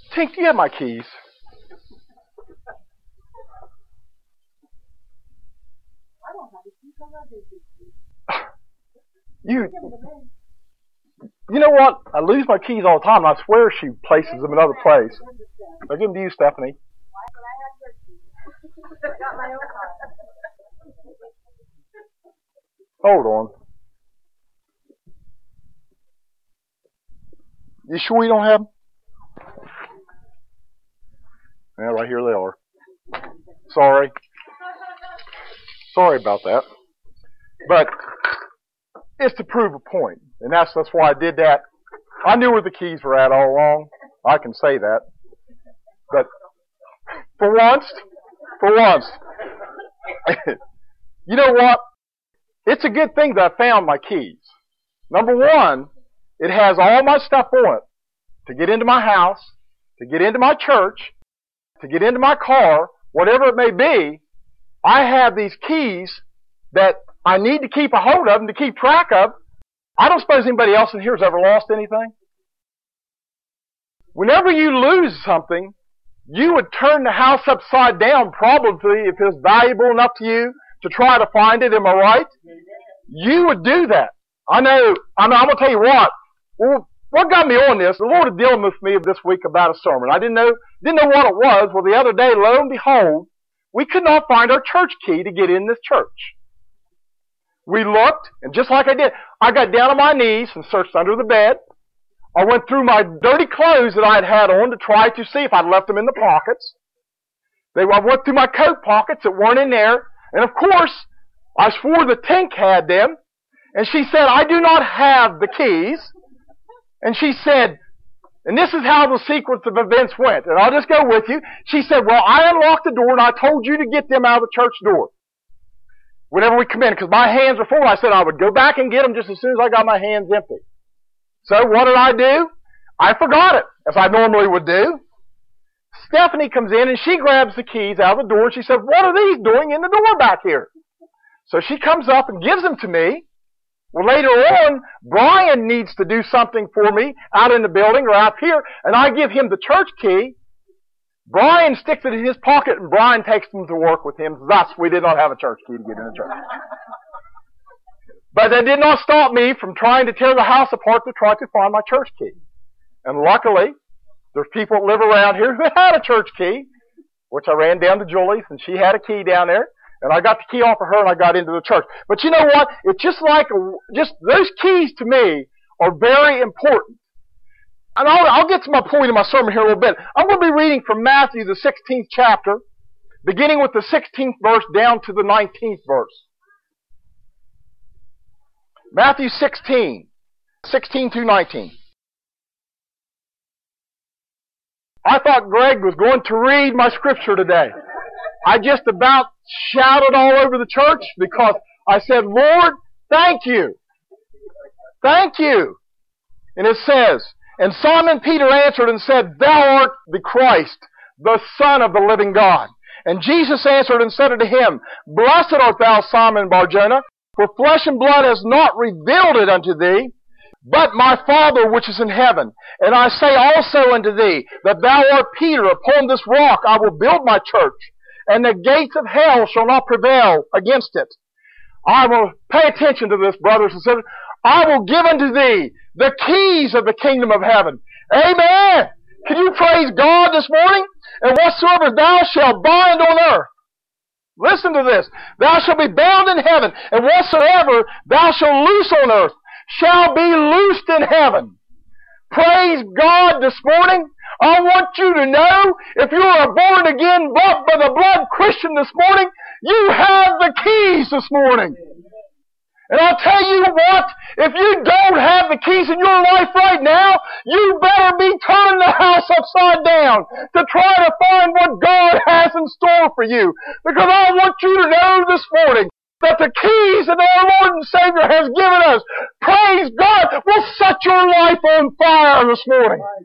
Tink, do you have my keys? I don't have the keys. I do. You know what? I lose my keys all the time, and I swear she places them in another place. I give them to you, Stephanie. Why would I have your keys? I got my own car. Hold on. You sure you don't have them? Yeah, right here they are. Sorry. Sorry about that. But it's to prove a point. And that's why I did that. I knew where the keys were at all along. I can say that. But for once, you know what? It's a good thing that I found my keys. Number one, it has all my stuff on it. To get into my house, to get into my church, to get into my car, whatever it may be, I have these keys that I need to keep a hold of and to keep track of. I don't suppose anybody else in here has ever lost anything. Whenever you lose something, you would turn the house upside down probably if it was valuable enough to you to try to find it. Am I right? You would do that. I'm going to tell you what. Well, what got me on this, the Lord was dealing with me this week about a sermon. I didn't know what it was. Well, the other day, lo and behold, we could not find our church key to get in this church. We looked, and just like I did, I got down on my knees and searched under the bed. I went through my dirty clothes that I'd had on to try to see if I'd left them in the pockets. I went through my coat pockets that weren't in there. And of course, I swore the Tink had them. And she said, I do not have the keys. And she said, and this is how the sequence of events went. And I'll just go with you. She said, well, I unlocked the door and I told you to get them out of the church door whenever we come in, because my hands were full. I said I would go back and get them just as soon as I got my hands empty. So what did I do? I forgot it, as I normally would do. Stephanie comes in and she grabs the keys out of the door and she said, what are these doing in the door back here? So she comes up and gives them to me. Well, later on, Brian needs to do something for me out in the building or out here, and I give him the church key. Brian sticks it in his pocket, and Brian takes them to work with him. Thus, we did not have a church key to get in the church. But that did not stop me from trying to tear the house apart to try to find my church key. And luckily, there's people that live around here who had a church key, which I ran down to Julie's, and she had a key down there. And I got the key off of her and I got into the church. But you know what? It's just like, those keys to me are very important. And I'll get to my point in my sermon here in a little bit. I'm going to be reading from Matthew, the 16th chapter, beginning with the 16th verse down to the 19th verse. Matthew 16 through 19. I thought Greg was going to read my scripture today. I just about shouted all over the church because I said, Lord, thank you. Thank you. And it says, and Simon Peter answered and said, Thou art the Christ, the Son of the living God. And Jesus answered and said unto him, Blessed art thou, Simon Bar-Jonah, for flesh and blood has not revealed it unto thee, but my Father which is in heaven. And I say also unto thee, that thou art Peter, upon this rock I will build my church, and the gates of hell shall not prevail against it. I will pay attention to this, brothers and sisters. I will give unto thee the keys of the kingdom of heaven. Amen. Can you praise God this morning? And whatsoever thou shalt bind on earth, listen to this, thou shalt be bound in heaven, and whatsoever thou shalt loose on earth shall be loosed in heaven. Praise God this morning. I want you to know, if you're a born-again, bought by the blood Christian this morning, you have the keys this morning. And I'll tell you what, if you don't have the keys in your life right now, you better be turning the house upside down to try to find what God has in store for you. Because I want you to know this morning that the keys that our Lord and Savior has given us, praise God, will set your life on fire this morning.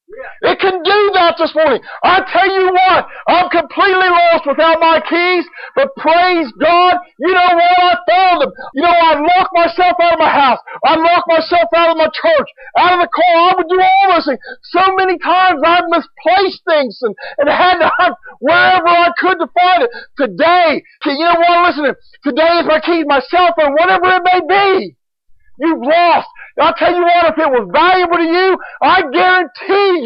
It can do that this morning. I tell you what, I'm completely lost without my keys, but praise God, you know what? I found them. You know, I locked myself out of my house. I locked myself out of my church, out of the car. I would do all those things. So many times I've misplaced things and had to hunt wherever I could to find it. Today, you know what? Listen to me. Today is my keys, my cell phone, whatever it may be. You've lost. I'll tell you what, if it was valuable to you, I guarantee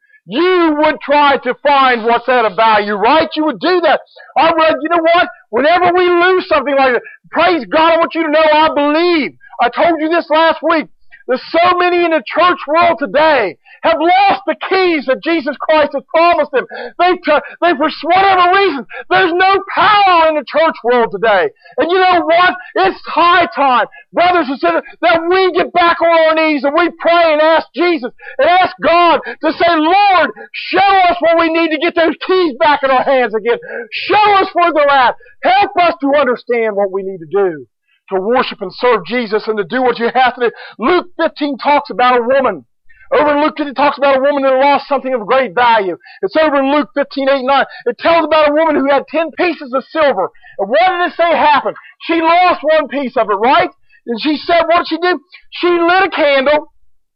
you would try to find what's at a value, right? You would do that. I read, you know what? Whenever we lose something like that, praise God, I want you to know I believe. I told you this last week. There's so many in the church world today have lost the keys that Jesus Christ has promised them. They for whatever reason, there's no power in the church world today. And you know what? It's high time, brothers and sisters, that we get back on our knees and we pray and ask Jesus and ask God to say, Lord, show us where we need to get those keys back in our hands again. Show us where they're at. Help us to understand what we need to do to worship and serve Jesus and to do what you have to do. Luke 15 talks about a woman. Over in Luke 15 it talks about a woman that lost something of great value. It's over in Luke 15, 8, 9. It tells about a woman who had 10 pieces of silver. And what did it say happened? She lost one piece of it, right? And she said, what did she do? She lit a candle.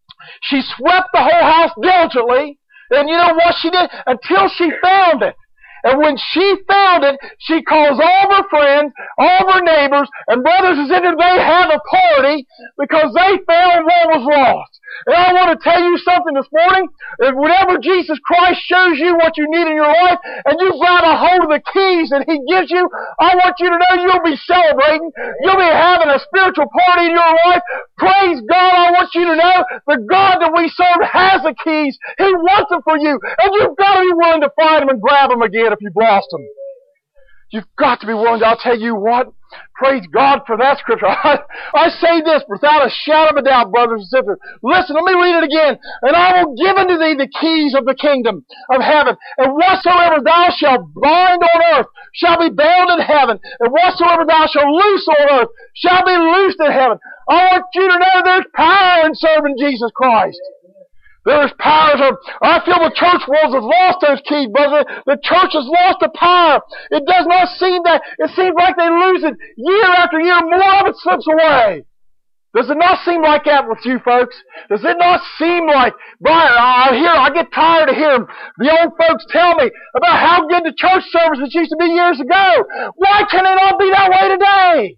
She swept the whole house diligently. And you know what she did? Until she found it. And when she found it, she calls all of her friends, all of her neighbors, and brothers and sisters, they have a party because they found what was lost. And I want to tell you something this morning. Whenever Jesus Christ shows you what you need in your life, and you grab a hold of the keys that He gives you, I want you to know you'll be celebrating. You'll be having a spiritual party in your life. Praise God, I want you to know the God that we serve has the keys. He wants them for you. And you've got to be willing to find them and grab them again if you've lost them. You've got to be willing to, I'll tell you what, praise God for that scripture. I say this without a shadow of a doubt, brothers and sisters. Listen, let me read it again. And I will give unto thee the keys of the kingdom of heaven. And whatsoever thou shalt bind on earth shall be bound in heaven. And whatsoever thou shalt loose on earth shall be loosed in heaven. I want you to know there's power in serving Jesus Christ. There's power. I feel the church world has lost those keys, brother. The church has lost the power. It does not seem that. It seems like they lose it year after year. More of it slips away. Does it not seem like that with you folks? Does it not seem like, Brian, I get tired of hearing the old folks tell me about how good the church services used to be years ago. Why can it not be that way today?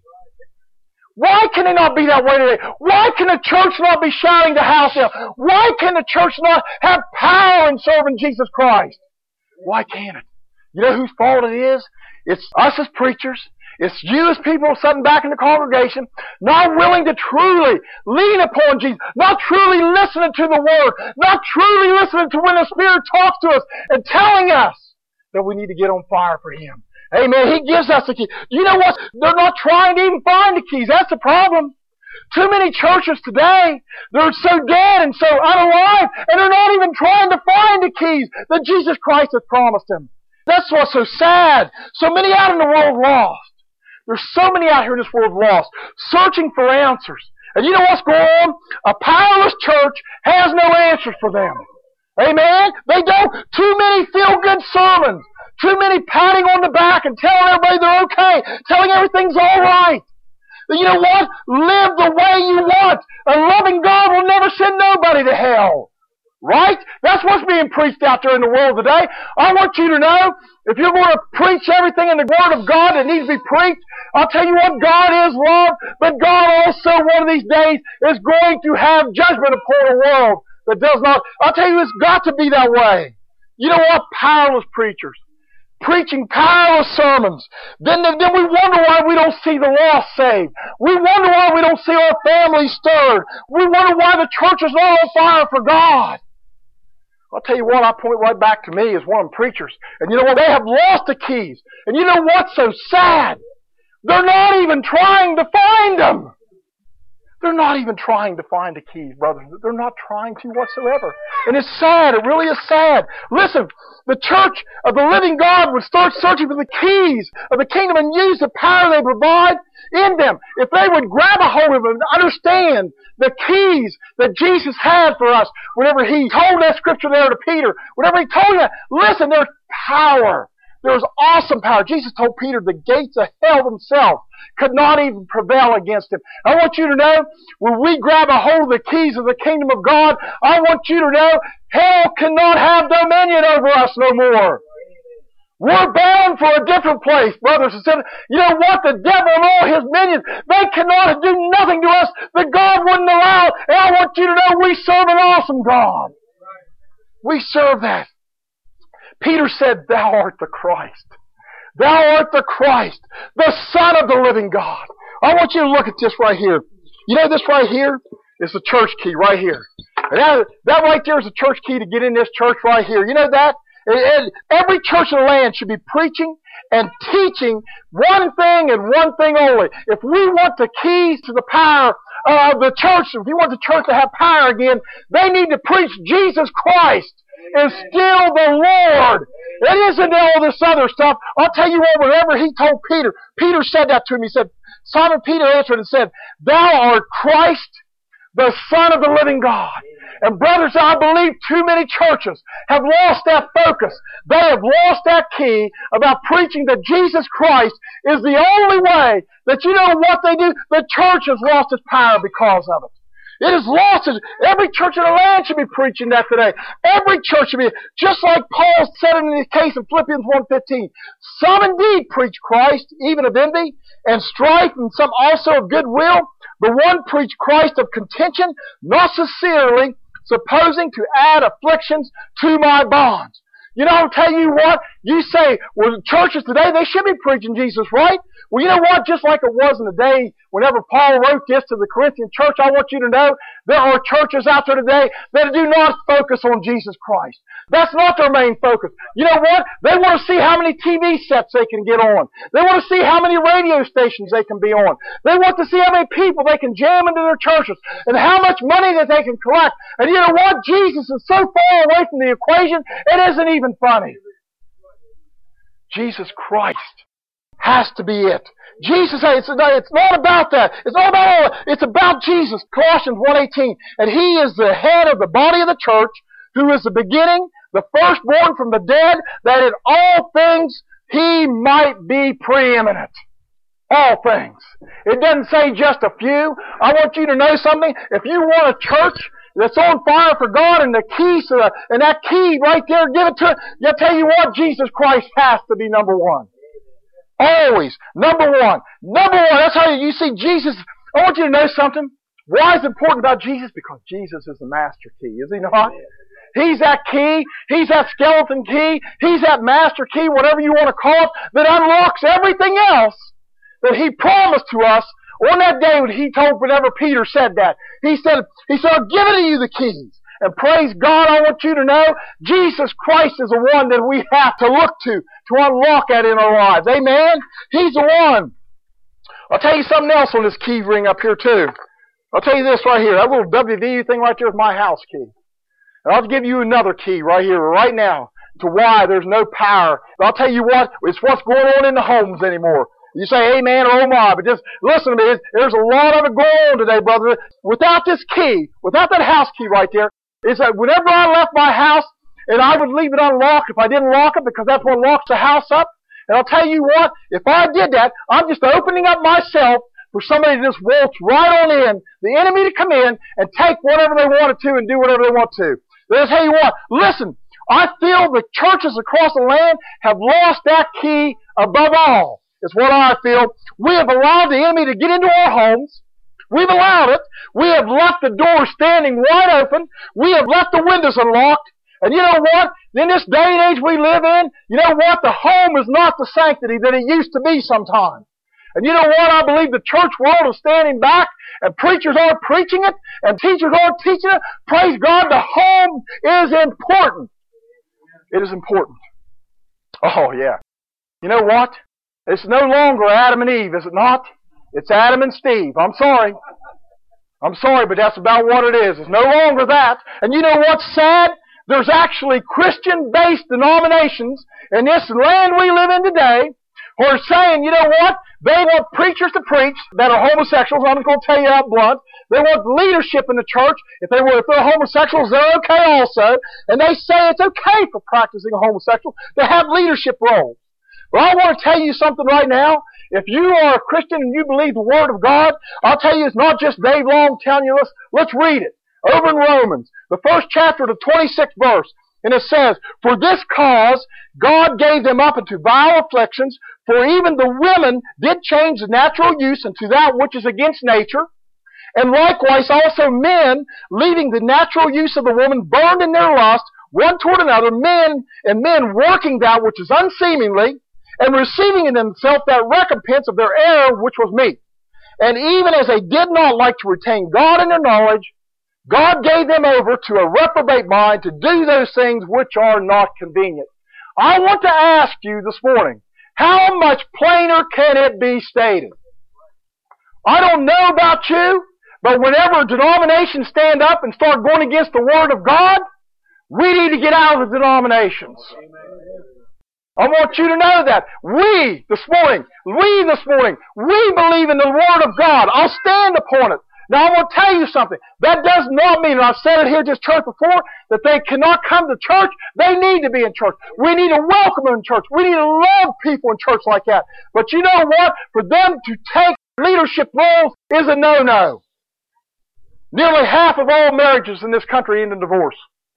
Why can it not be that way today? Why can the church not be shouting the house down? Why can the church not have power in serving Jesus Christ? Why can't it? You know whose fault it is? It's us as preachers. It's you as people sitting back in the congregation, not willing to truly lean upon Jesus, not truly listening to the Word, not truly listening to when the Spirit talks to us and telling us that we need to get on fire for Him. Amen. He gives us the key. You know what? They're not trying to even find the keys. That's the problem. Too many churches today, they're so dead and so unalive, and they're not even trying to find the keys that Jesus Christ has promised them. That's what's so sad. So many out in the world lost. There's so many out here in this world lost, searching for answers. And you know what's going on? A powerless church has no answers for them. Amen? They don't. Too many feel-good sermons. Too many patting on the back and telling everybody they're okay, telling everything's all right. You know what? Live the way you want. A loving God will never send nobody to hell. Right? That's what's being preached out there in the world today. I want you to know, if you're going to preach everything in the Word of God that needs to be preached, I'll tell you what, God is love, but God also one of these days is going to have judgment upon a world that does not. I'll tell you, it's got to be that way. You know what? Powerless preachers. Preaching powerless sermons. Then we wonder why we don't see the lost saved. We wonder why we don't see our families stirred. We wonder why the church is not on fire for God. I'll tell you what, I point right back to me as one of them preachers. And you know what? They have lost the keys. And you know what's so sad? They're not even trying to find them. They're not even trying to find the keys, brothers. They're not trying to whatsoever. And it's sad. It really is sad. Listen, the church of the living God would start searching for the keys of the kingdom and use the power they provide in them. If they would grab a hold of them and understand the keys that Jesus had for us, whenever He told that scripture there to Peter, whenever He told you, listen, there's power. There's awesome power. Jesus told Peter the gates of hell themselves could not even prevail against him. I want you to know, when we grab a hold of the keys of the kingdom of God, I want you to know, hell cannot have dominion over us no more. We're bound for a different place, brothers and sisters. You know what? The devil and all his minions, they cannot do nothing to us that God wouldn't allow. And I want you to know we serve an awesome God. We serve that. Peter said, Thou art the Christ. Thou art the Christ, the Son of the living God. I want you to look at this right here. You know this right here is the church key right here. And that right there is the church key to get in this church right here. You know that? And every church in the land should be preaching and teaching one thing and one thing only. If we want the keys to the power of the church, if we want the church to have power again, they need to preach Jesus Christ is still the Lord. It isn't all this other stuff. I'll tell you what, whenever He told Peter, Peter said that to him. He said, Simon Peter answered and said, Thou art Christ, the Son of the living God. And brothers, I believe too many churches have lost that focus. They have lost that key about preaching that Jesus Christ is the only way that you know what they do? The church has lost its power because of it. It is lost. Every church in the land should be preaching that today. Every church should be, just like Paul said in the case of Philippians 1:15. Some indeed preach Christ, even of envy, and strife, and some also of goodwill. The one preach Christ of contention, not sincerely, supposing to add afflictions to my bonds. You know, I'll tell you what, you say, well, the churches today, they should be preaching Jesus, right? Well, you know what? Just like it was in the day whenever Paul wrote this to the Corinthian church, I want you to know there are churches out there today that do not focus on Jesus Christ. That's not their main focus. You know what? They want to see how many TV sets they can get on. They want to see how many radio stations they can be on. They want to see how many people they can jam into their churches and how much money that they can collect. And you know what? Jesus is so far away from the equation, it isn't even funny. Jesus Christ has to be it. Jesus, it's not about that. It's not about all that. It's about Jesus. Colossians 1:18. And He is the head of the body of the church, who is the beginning, the firstborn from the dead, that in all things He might be preeminent. All things. It doesn't say just a few. I want you to know something. If you want a church that's on fire for God and the keys to and that key right there, give it to it. I'll tell you what, Jesus Christ has to be number one. Always. Number one. Number one. That's how you see Jesus. I want you to know something. Why is it important about Jesus? Because Jesus is the master key, is He not? He's that key. He's that skeleton key. He's that master key, whatever you want to call it, that unlocks everything else that He promised to us on that day when He told, whenever Peter said that. He said, I've given you the keys. And praise God, I want you to know, Jesus Christ is the one that we have to look to unlock that in our lives. Amen? He's the one. I'll tell you something else on this key ring up here too. I'll tell you this right here. That little WVU thing right there is my house key. And I'll give you another key right here, right now, to why there's no power. But I'll tell you what, it's what's going on in the homes anymore. You say amen or oh my, but just listen to me. There's a lot of it going on today, brother. Without this key, without that house key right there, it's like whenever I left my house, and I would leave it unlocked if I didn't lock it, because that's what locks the house up. And I'll tell you what, if I did that, I'm just opening up myself for somebody to just waltz right on in, the enemy to come in and take whatever they wanted to and do whatever they want to. But I'll tell you what, listen, I feel the churches across the land have lost that key above all. It's what I feel. We have allowed the enemy to get into our homes. We've allowed it. We have left the door standing wide open. We have left the windows unlocked. And you know what? In this day and age we live in, you know what? The home is not the sanctity that it used to be sometimes. And you know what? I believe the church world is standing back, and preachers aren't preaching it, and teachers aren't teaching it. Praise God, the home is important. It is important. Oh, yeah. You know what? It's no longer Adam and Eve, is it not? It's Adam and Steve. I'm sorry. I'm sorry, but that's about what it is. It's no longer that. And you know what's sad? There's actually Christian-based denominations in this land we live in today who are saying, you know what? They want preachers to preach that are homosexuals. I'm just going to tell you out blunt. They want leadership in the church. If they're homosexuals, they're okay also. And they say it's okay for practicing a homosexual to have leadership roles. Well, I want to tell you something right now. If you are a Christian and you believe the Word of God, I'll tell you it's not just Dave Long telling you, let's read it. Over in Romans, the first chapter, the 26th verse, and it says, "For this cause God gave them up into vile afflictions, for even the women did change the natural use into that which is against nature. And likewise also men, leaving the natural use of the woman, burned in their lust, one toward another, men working that which is unseemly, and receiving in themselves that recompense of their error which was meet. And even as they did not like to retain God in their knowledge, God gave them over to a reprobate mind to do those things which are not convenient." I want to ask you this morning, how much plainer can it be stated? I don't know about you, but whenever denominations stand up and start going against the Word of God, we need to get out of the denominations. I want you to know that. We this morning, we believe in the Word of God. I'll stand upon it. Now I want to tell you something. That does not mean, and I've said it here at this church before, that they cannot come to church. They need to be in church. We need to welcome them in church. We need to love people in church like that. But you know what? For them to take leadership roles is a no-no. Nearly half of all marriages in this country end in divorce.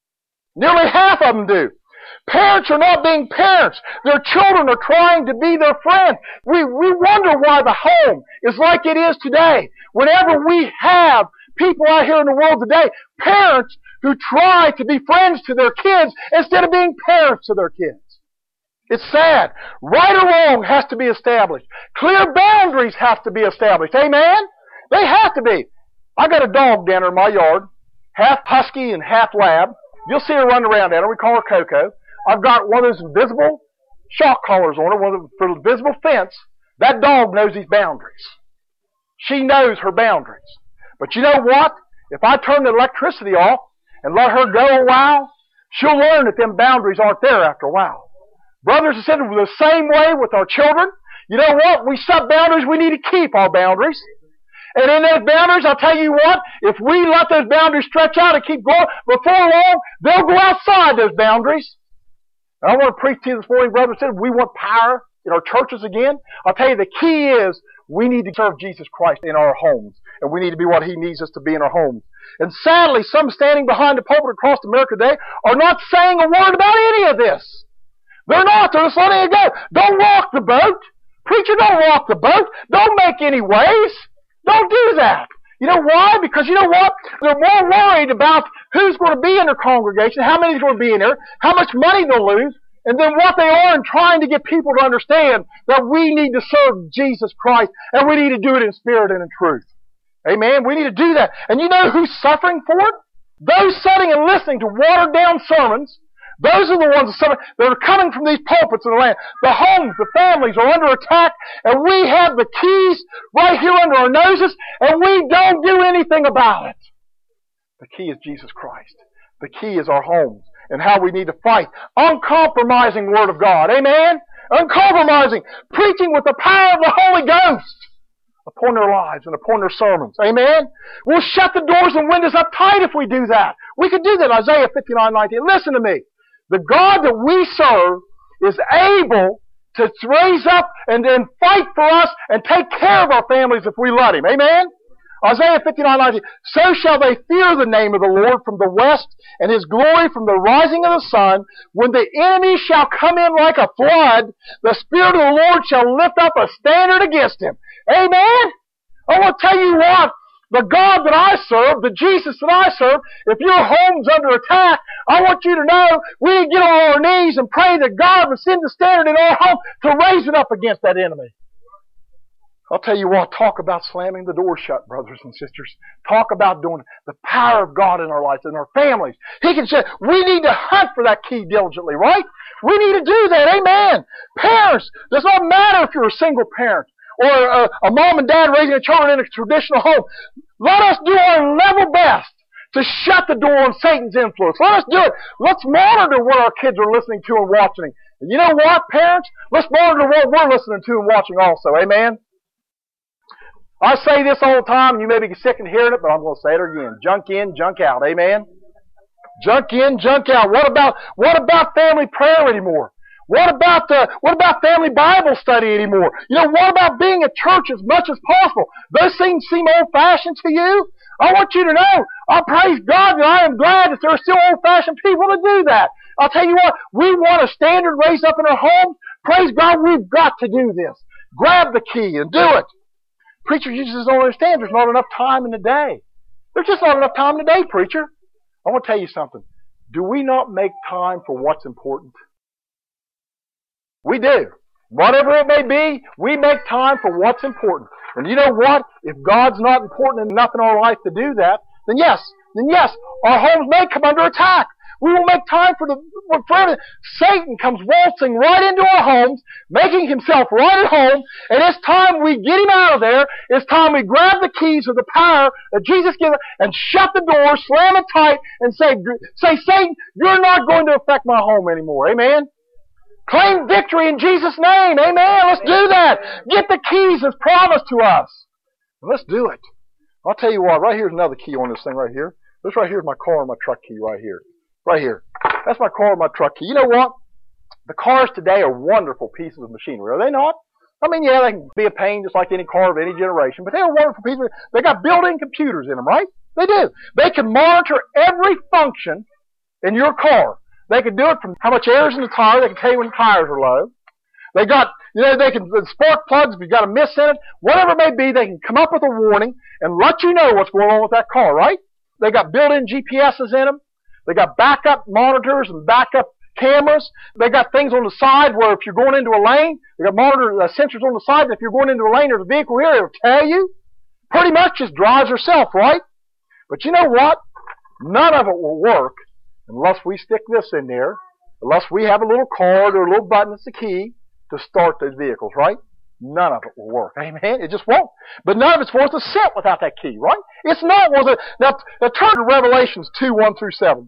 Nearly half of them do. Parents are not being parents. Their children are trying to be their friends. We wonder why the home is like it is today. Whenever we have people out here in the world today, parents who try to be friends to their kids instead of being parents to their kids. It's sad. Right or wrong has to be established. Clear boundaries have to be established. Amen? They have to be. I got a dog down there in my yard, half husky and half lab. You'll see her run around down there. We call her Coco. I've got one of those invisible shock collars on her, for the invisible fence. That dog knows these boundaries. She knows her boundaries. But you know what? If I turn the electricity off and let her go a while, she'll learn that them boundaries aren't there after a while. Brothers and sisters, the same way with our children. You know what? We set boundaries. We need to keep our boundaries. And in those boundaries, I'll tell you what, if we let those boundaries stretch out and keep going, before long, they'll go outside those boundaries. And I want to preach to you this morning, brothers and sisters, we want power in our churches again. I'll tell you, the key is we need to serve Jesus Christ in our homes. And we need to be what He needs us to be in our homes. And sadly, some standing behind the pulpit across America today are not saying a word about any of this. They're not. They're just letting it go. Don't walk the boat. Preacher, don't walk the boat. Don't make any waves. Don't do that. You know why? Because you know what? They're more worried about who's going to be in their congregation, how many's going to be in there, how much money they'll lose, and then what they are in trying to get people to understand that we need to serve Jesus Christ, and we need to do it in spirit and in truth. Amen? We need to do that. And you know who's suffering for it? Those sitting and listening to watered-down sermons. Those are the ones that are coming from these pulpits in the land. The homes, the families are under attack, and we have the keys right here under our noses, and we don't do anything about it. The key is Jesus Christ. The key is our homes and how we need to fight. Uncompromising Word of God. Amen? Uncompromising. Preaching with the power of the Holy Ghost upon their lives and upon their sermons. Amen? We'll shut the doors and windows up tight if we do that. We could do that. Isaiah 59:19. Listen to me. The God that we serve is able to raise up and then fight for us and take care of our families if we let Him. Amen? Isaiah 59:19. So shall they fear the name of the Lord from the west, and His glory from the rising of the sun. When the enemy shall come in like a flood, the Spirit of the Lord shall lift up a standard against him. Amen? I want to tell you what. The God that I serve, the Jesus that I serve, if your home's under attack, I want you to know we need to get on our knees and pray that God would send the standard in our home to raise it up against that enemy. I'll tell you what, talk about slamming the door shut, brothers and sisters. Talk about doing the power of God in our lives and our families. He can say, we need to hunt for that key diligently, right? We need to do that, amen. Parents, it does not matter if you're a single parent or a mom and dad raising a children in a traditional home. Let us do our level best to shut the door on Satan's influence. Let us do it. Let's monitor what our kids are listening to and watching. And you know what, parents? Let's monitor what we're listening to and watching also. Amen? I say this all the time, and you may be sick of hearing it, but I'm going to say it again. Junk in, junk out. Amen? Junk in, junk out. What about family prayer anymore? What about family Bible study anymore? You know, what about being at church as much as possible? Those things seem old-fashioned to you? I want you to know, I praise God that I am glad that there are still old-fashioned people that do that. I'll tell you what, we want a standard raised up in our homes. Praise God, we've got to do this. Grab the key and do it. Preacher, you just don't understand. There's not enough time in the day. There's just not enough time in the day, preacher. I want to tell you something. Do we not make time for what's important? We do. Whatever it may be, we make time for what's important. And you know what? If God's not important enough in our life to do that, then yes, our homes may come under attack. We will make time for everything. Satan comes waltzing right into our homes, making himself right at home, and it's time we get him out of there. It's time we grab the keys of the power that Jesus gives us and shut the door, slam it tight, and say, Satan, you're not going to affect my home anymore. Amen? Claim victory in Jesus' name. Amen. Let's do that. Get the keys as promised to us. And let's do it. I'll tell you what, right here's another key on this thing right here. This right here is my car and my truck key right here. Right here. That's my car and my truck key. You know what? The cars today are wonderful pieces of machinery, are they not? I mean, yeah, they can be a pain just like any car of any generation, but they're wonderful pieces. They got built-in computers in them, right? They do. They can monitor every function in your car. They can do it from how much air is in the tire. They can tell you when the tires are low. They got, they can, the spark plugs, if you've got a miss in it, whatever it may be, they can come up with a warning and let you know what's going on with that car, right? They got built-in GPSs in them. They got backup monitors and backup cameras. They got things on the side where if you're going into a lane, they got sensors on the side that if you're going into a lane, there's a vehicle here, it'll tell you. Pretty much just drives herself, right? But you know what? None of it will work unless we stick this in there, unless we have a little card or a little button that's the key to start those vehicles, right? None of it will work. Amen? It just won't. But none of it's worth a cent without that key, right? It's not worth it. Now turn to Revelations 2:1-7.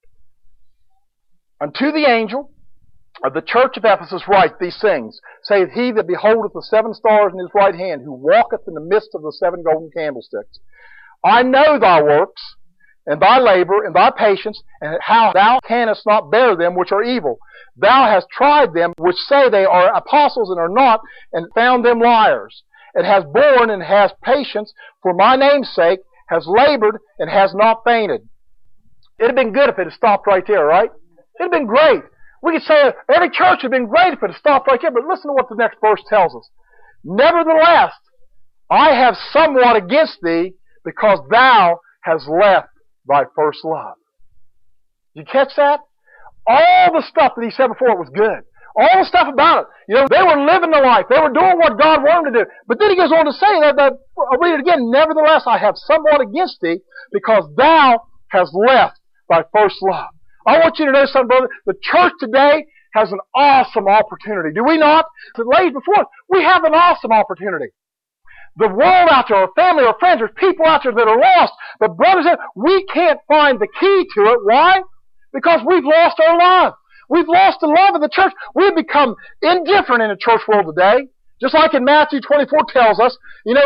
Unto the angel of the church of Ephesus write these things, saith he that beholdeth the 7 stars in his right hand, who walketh in the midst of the 7 golden candlesticks. I know thy works, and thy labor, and thy patience, and how thou canst not bear them which are evil. Thou hast tried them which say they are apostles and are not, and found them liars. And hast borne and hast patience for my name's sake, has labored and has not fainted. It'd have been good if it had stopped right there, right? It'd have been great. We could say every church would have been great if it had stopped right there, but listen to what the next verse tells us. Nevertheless, I have somewhat against thee, because thou hast left thy first love. Did you catch that? All the stuff that he said before it was good. All the stuff about it. You know, they were living the life. They were doing what God wanted them to do. But then he goes on to say that I'll read it again. Nevertheless, I have somewhat against thee, because thou hast left thy first love. I want you to know something, brother. The church today has an awesome opportunity. Do we not? Ladies before us, we have an awesome opportunity. The world out there, our family, our friends, there's people out there that are lost. But brothers, we can't find the key to it. Why? Because we've lost our love. We've lost the love of the church. We've become indifferent in the church world today. Just like in Matthew 24 tells us,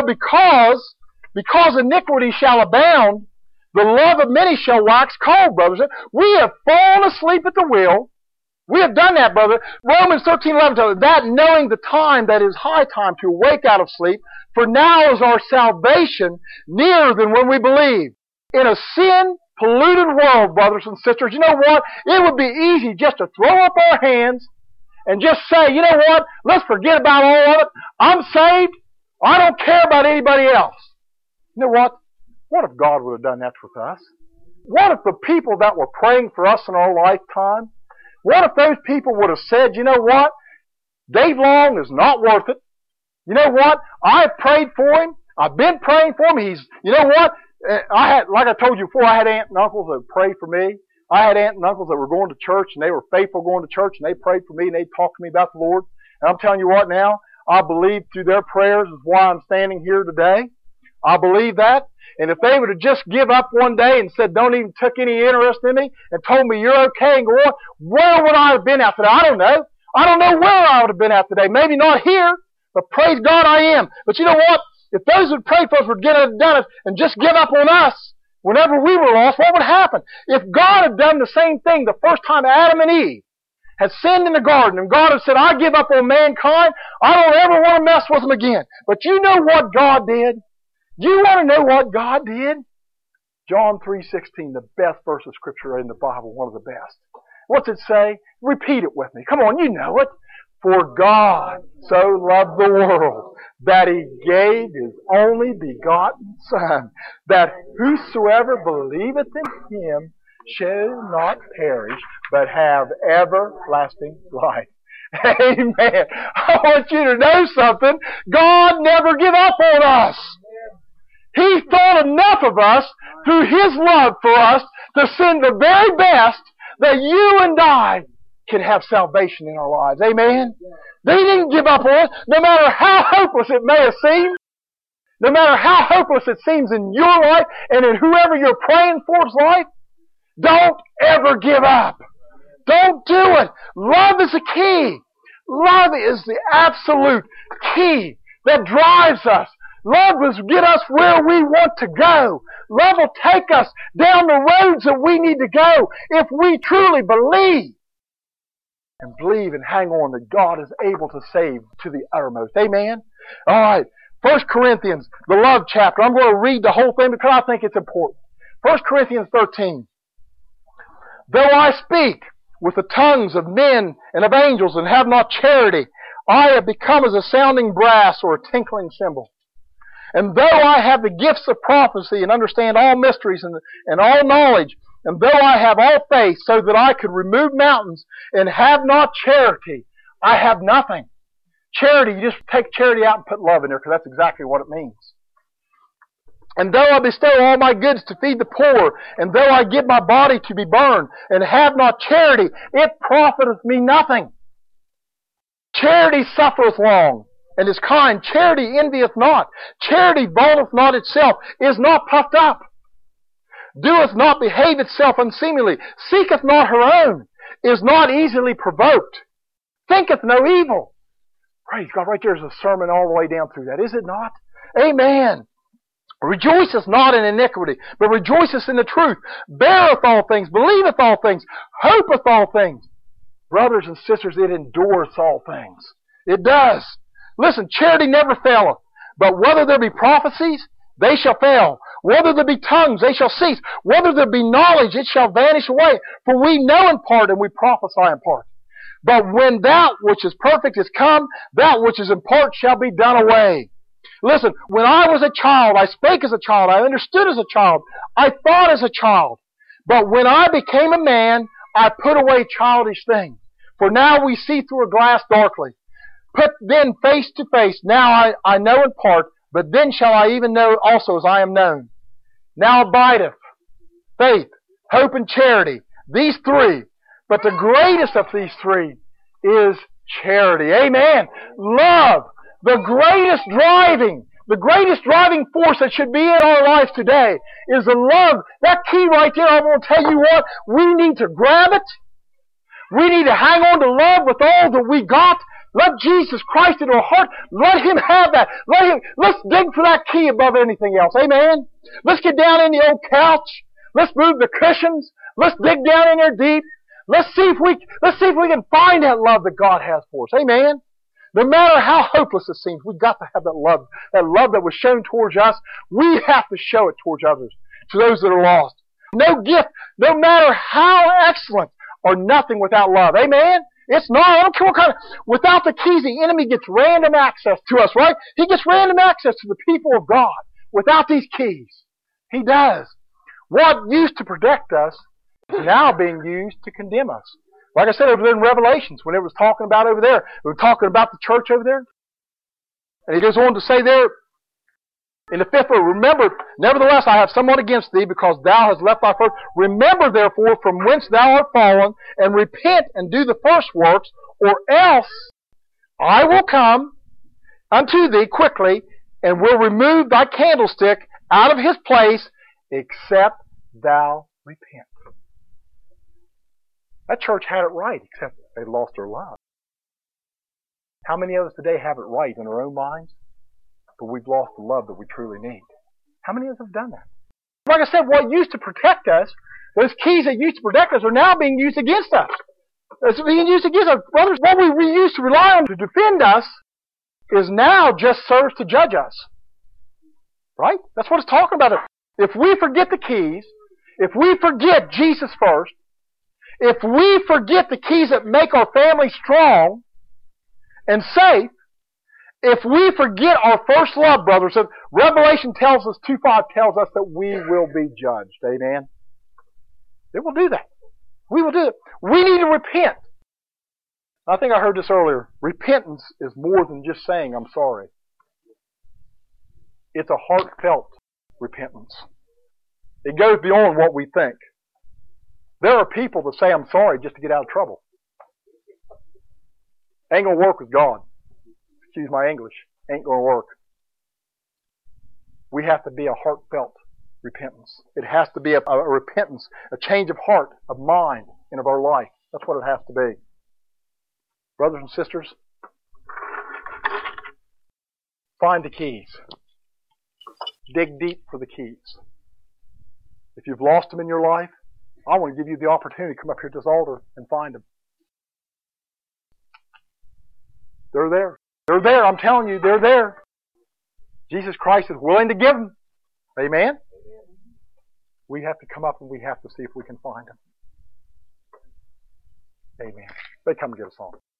because iniquity shall abound, the love of many shall wax cold, brothers. We have fallen asleep at the wheel. We have done that, brother. Romans 13:11 tells us that, knowing the time that it is high time to awake out of sleep, for now is our salvation nearer than when we believed. In a sin-polluted world, brothers and sisters, you know what? It would be easy just to throw up our hands and just say, you know what? Let's forget about all of it. I'm saved. I don't care about anybody else. You know what? What if God would have done that with us? What if the people that were praying for us in our lifetime, what if those people would have said, you know what? Dave Long is not worth it. You know what? I've prayed for him. I've been praying for him. You know what? Like I told you before, I had aunts and uncles that prayed for me. I had aunts and uncles that were going to church, and they were faithful going to church, and they prayed for me, and they talked to me about the Lord. And I'm telling you what now, I believe through their prayers is why I'm standing here today. I believe that. And if they would have just give up one day and said, don't even took any interest in me, and told me you're okay and go on, where would I have been at today? I don't know. I don't know where I would have been at today. Maybe not here, but praise God I am. But you know what? If those who prayed for us would get it done and just give up on us whenever we were lost, what would happen? If God had done the same thing the first time Adam and Eve had sinned in the garden, and God had said, I give up on mankind, I don't ever want to mess with them again. But you know what God did? You want to know what God did? John 3:16, the best verse of Scripture in the Bible, one of the best. What's it say? Repeat it with me. Come on, you know it. For God so loved the world that He gave His only begotten Son, that whosoever believeth in Him shall not perish, but have everlasting life. Amen. I want you to know something. God never give up on us. He thought enough of us through His love for us to send the very best that you and I can have salvation in our lives. Amen? They didn't give up on us, no matter how hopeless it may have seemed. No matter how hopeless it seems in your life and in whoever you're praying for's life. Don't ever give up. Don't do it. Love is the key. Love is the absolute key that drives us. Love will get us where we want to go. Love will take us down the roads that we need to go if we truly believe. And believe and hang on that God is able to save to the uttermost. Amen? Alright. 1 Corinthians, the love chapter. I'm going to read the whole thing because I think it's important. 1 Corinthians 13. Though I speak with the tongues of men and of angels and have not charity, I have become as a sounding brass or a tinkling cymbal. And though I have the gifts of prophecy and understand all mysteries and all knowledge, and though I have all faith so that I could remove mountains and have not charity, I have nothing. Charity, you just take charity out and put love in there because that's exactly what it means. And though I bestow all my goods to feed the poor, and though I give my body to be burned, and have not charity, it profiteth me nothing. Charity suffereth long, and is kind. Charity envieth not. Charity vaunteth not itself, is not puffed up, doeth not behave itself unseemly, seeketh not her own, is not easily provoked, thinketh no evil. Praise God, right there's a sermon all the way down through that, is it not? Amen. Rejoiceth not in iniquity, but rejoiceth in the truth. Beareth all things, believeth all things, hopeth all things. Brothers and sisters, it endureth all things. It does. Listen, charity never faileth. But whether there be prophecies, they shall fail. Whether there be tongues, they shall cease. Whether there be knowledge, it shall vanish away. For we know in part, and we prophesy in part. But when that which is perfect is come, that which is in part shall be done away. Listen, when I was a child, I spake as a child, I understood as a child, I thought as a child. But when I became a man, I put away childish things. For now we see through a glass darkly. Put then face to face. Now I know in part, but then shall I even know also as I am known. Now abideth faith, hope, and charity. These three. But the greatest of these three is charity. Amen. Love. The greatest driving force that should be in our life today is the love. That key right there, I'm going to tell you what, we need to grab it. We need to hang on to love with all that we got. Let Jesus Christ into our heart. Let Him have that. Let's dig for that key above anything else. Amen? Let's get down in the old couch. Let's move the cushions. Let's dig down in there deep. Let's see if we can find that love that God has for us. Amen? No matter how hopeless it seems, we've got to have that love that was shown towards us. We have to show it towards others, to those that are lost. No gift, no matter how excellent, or nothing without love. Amen? It's not, I don't care what kind of, without the keys, the enemy gets random access to us, right? He gets random access to the people of God. Without these keys. He does. What used to protect us is now being used to condemn us. Like I said over there in Revelations, when it was talking about over there, we were talking about the church over there. And he goes on to say there, in the 5th verse, remember, nevertheless I have somewhat against thee, because thou hast left thy first. Remember therefore from whence thou art fallen, and repent and do the first works, or else I will come unto thee quickly, and will remove thy candlestick out of his place, except thou repent. That church had it right, except they lost their love. How many of us today have it right in our own minds, but we've lost the love that we truly need? How many of us have done that? Like I said, what used to protect us, those keys that used to protect us, are now being used against us. It's being used against us. Brothers, what we used to rely on to defend us is now just serves to judge us. Right? That's what it's talking about. If we forget the keys, if we forget Jesus first, if we forget the keys that make our family strong and safe, if we forget our first love, brothers, and Revelation tells us, 2:5 tells us that we will be judged. Amen? It will do that. We will do it. We need to repent. I think I heard this earlier. Repentance is more than just saying, I'm sorry. It's a heartfelt repentance. It goes beyond what we think. There are people that say, I'm sorry, just to get out of trouble. Ain't going to work with God. Excuse my English. Ain't going to work. We have to be a heartfelt repentance. It has to be a repentance, a change of heart, of mind, and of our life. That's what it has to be. Brothers and sisters, find the keys. Dig deep for the keys. If you've lost them in your life, I want to give you the opportunity to come up here to this altar and find them. They're there. They're there. I'm telling you, they're there. Jesus Christ is willing to give them. Amen? We have to come up and we have to see if we can find them. Amen. They come and get a song.